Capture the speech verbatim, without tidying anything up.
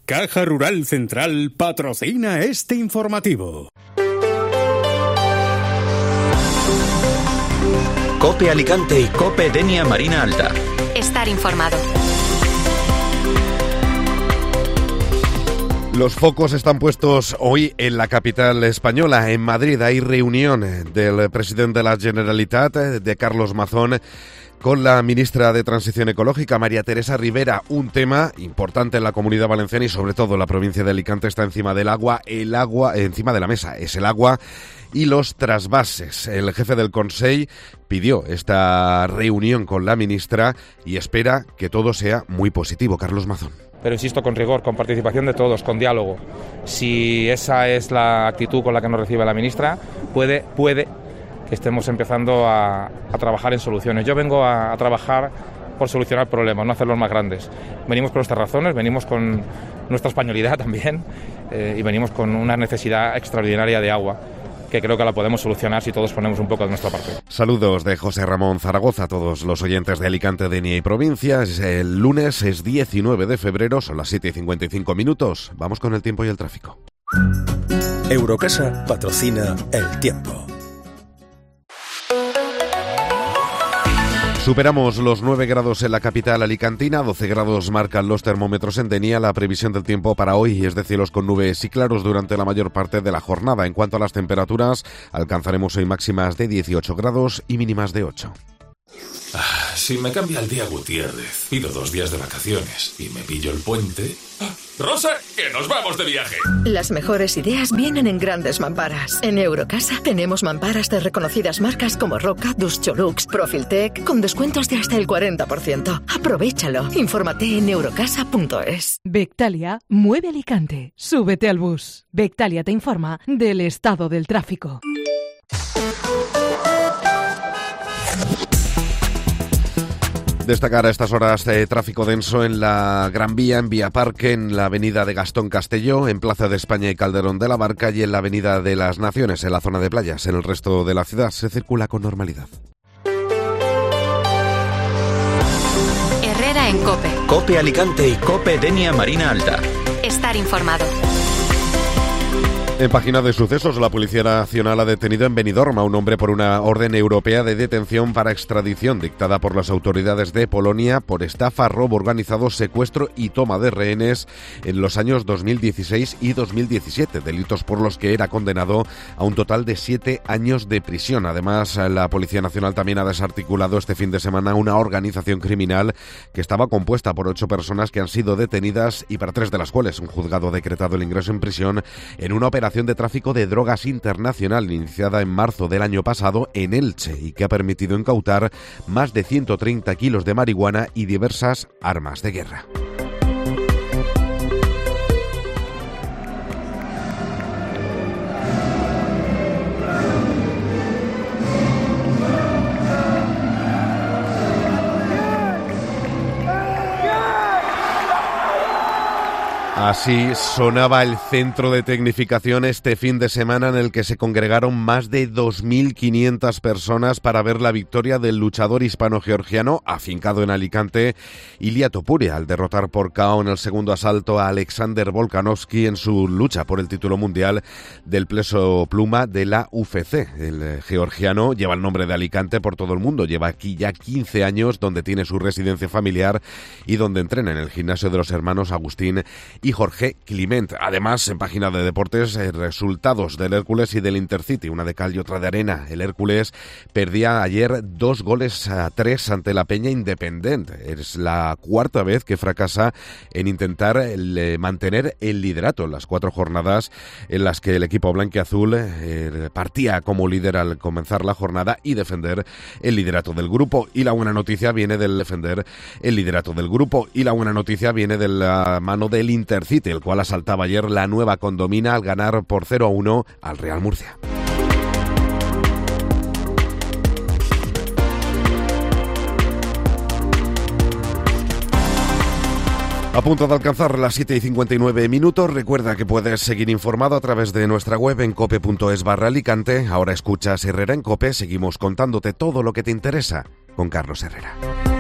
Caja Rural Central patrocina este informativo. COPE Alicante y COPE Denia Marina Alta. Estar informado. Los focos están puestos hoy en la capital española. En Madrid hay reunión del presidente de la Generalitat, de Carlos Mazón, con la ministra de Transición Ecológica, María Teresa Rivera. Un tema importante en la Comunidad Valenciana y sobre todo en la provincia de Alicante está encima del agua, el agua, encima de la mesa, es el agua y los trasvases. El jefe del Consell pidió esta reunión con la ministra y espera que todo sea muy positivo. Carlos Mazón. Pero insisto, con rigor, con participación de todos, con diálogo. Si esa es la actitud con la que nos recibe la ministra, puede, puede que estemos empezando a, a trabajar en soluciones. Yo vengo a, a trabajar por solucionar problemas, no hacerlos más grandes. Venimos por nuestras razones, venimos con nuestra españolidad también eh, y venimos con una necesidad extraordinaria de agua, que creo que la podemos solucionar si todos ponemos un poco de nuestra parte. Saludos de José Ramón Zaragoza a todos los oyentes de Alicante, Denia y provincias. El lunes es diecinueve de febrero, son las siete y cincuenta y cinco minutos. Vamos con el tiempo y el tráfico. Eurocasa patrocina el tiempo. Superamos los nueve grados en la capital alicantina, doce grados marcan los termómetros en Denia. La previsión del tiempo para hoy es de cielos con nubes y claros durante la mayor parte de la jornada. En cuanto a las temperaturas, alcanzaremos hoy máximas de dieciocho grados y mínimas de ocho. Ah, si me cambia el día Gutiérrez, pido dos días de vacaciones y me pillo el puente... ¡Ah! ¡Rosa, que nos vamos de viaje! Las mejores ideas vienen en grandes mamparas. En Eurocasa tenemos mamparas de reconocidas marcas como Roca, Duscholux, Profiltec, con descuentos de hasta el cuarenta por ciento. Aprovechalo. Infórmate en eurocasa punto es. Bectalia mueve Alicante. Súbete al bus. Bectalia te informa del estado del tráfico. Destacar a estas horas de tráfico denso en la Gran Vía, en Vía Parque, en la avenida de Gastón Castelló, en Plaza de España y Calderón de la Barca y en la avenida de las Naciones, en la zona de playas. En el resto de la ciudad se circula con normalidad. Herrera en COPE. COPE Alicante y COPE Denia Marina Alta. Estar informado. En página de sucesos, la Policía Nacional ha detenido en Benidorm a un hombre por una orden europea de detención para extradición dictada por las autoridades de Polonia por estafa, robo organizado, secuestro y toma de rehenes en los años dos mil dieciséis y dos mil diecisiete, delitos por los que era condenado a un total de siete años de prisión. Además, la Policía Nacional también ha desarticulado este fin de semana una organización criminal que estaba compuesta por ocho personas que han sido detenidas y para tres de las cuales un juzgado ha decretado el ingreso en prisión en una operación de tráfico de drogas internacional iniciada en marzo del año pasado en Elche y que ha permitido incautar más de ciento treinta kilos de marihuana y diversas armas de guerra. Así sonaba el Centro de Tecnificación este fin de semana en el que se congregaron más de dos mil quinientas personas para ver la victoria del luchador hispano-georgiano afincado en Alicante, Ilia Topuria, al derrotar por K O en el segundo asalto a Alexander Volkanovski en su lucha por el título mundial del peso pluma de la U F C. El georgiano lleva el nombre de Alicante por todo el mundo, lleva aquí ya quince años, donde tiene su residencia familiar y donde entrena en el gimnasio de los hermanos Agustín y Jorge Climent. Además, en página de deportes, eh, resultados del Hércules y del Intercity, una de cal y otra de arena. El Hércules perdía ayer dos goles a tres ante la Peña Independent. Es la cuarta vez que fracasa en intentar el, eh, mantener el liderato en las cuatro jornadas en las que el equipo blanquiazul eh, partía como líder al comenzar la jornada y defender el liderato del grupo. Y la buena noticia viene del defender el liderato del grupo y la buena noticia viene de la mano del Intercity, el cual asaltaba ayer la nueva condomina al ganar por cero a uno al Real Murcia. A punto de alcanzar las siete y cincuenta y nueve minutos, recuerda que puedes seguir informado a través de nuestra web en cope punto es barra Alicante. Ahora escuchas Herrera en COPE, seguimos contándote todo lo que te interesa con Carlos Herrera.